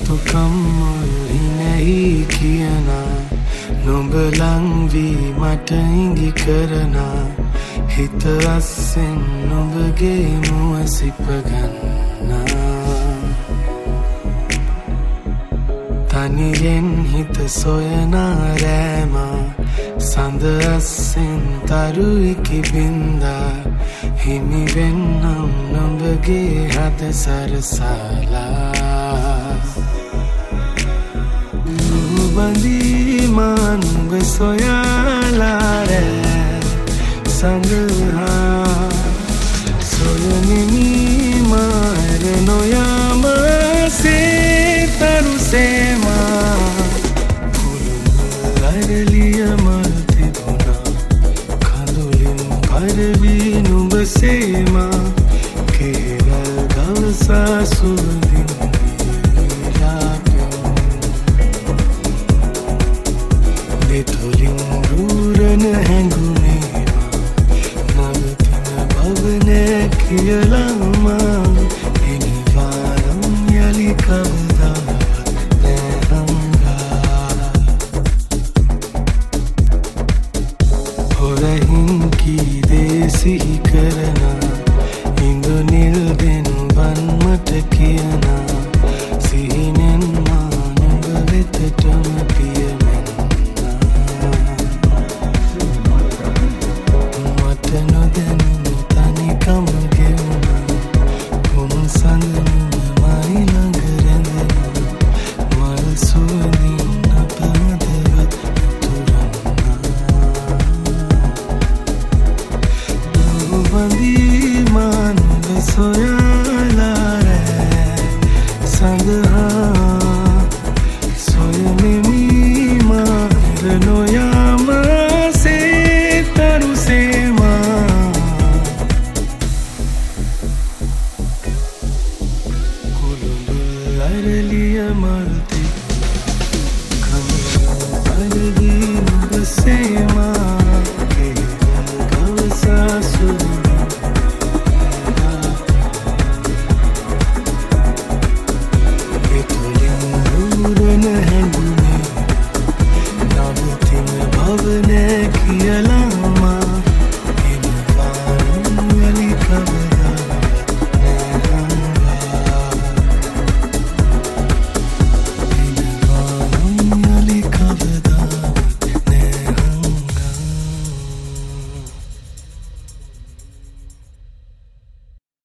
කම්මුල් හිනෙහි කියනා නුඹ ලංවී මට ඉඟි කරනා හිත අස්සෙන් නුඹගේ මුව සිපගන්නා තනියෙන් හිත සොයනා රෑමා සඳ අස්සෙන් තරුයිකි බින්දා හිමි වෙන්නම් නුඹගේ හද සරසාලා නුඹඳීමා නුඹ සොයාලා රෑ සඳහා සොයමිනි මාර නොයාම සේතරු සේමා කුළුඹ අරලිය මල් තිබුණා කඳුලින් පරවී නුඹ සේමා කේරල් ගවසා සුවඳින් දෙතොලින් රූරණ හැඟුණේමා නවතින බව නෑ කියලාමා එනිවානම් යලි කවදාවත් නෑ හංගා හොරහින් කී දේ සිහි කරනා ඉඳුනිල් දෙන් වන්මට කියනා සිහිනෙන් මා නුඹ වෙතටම Say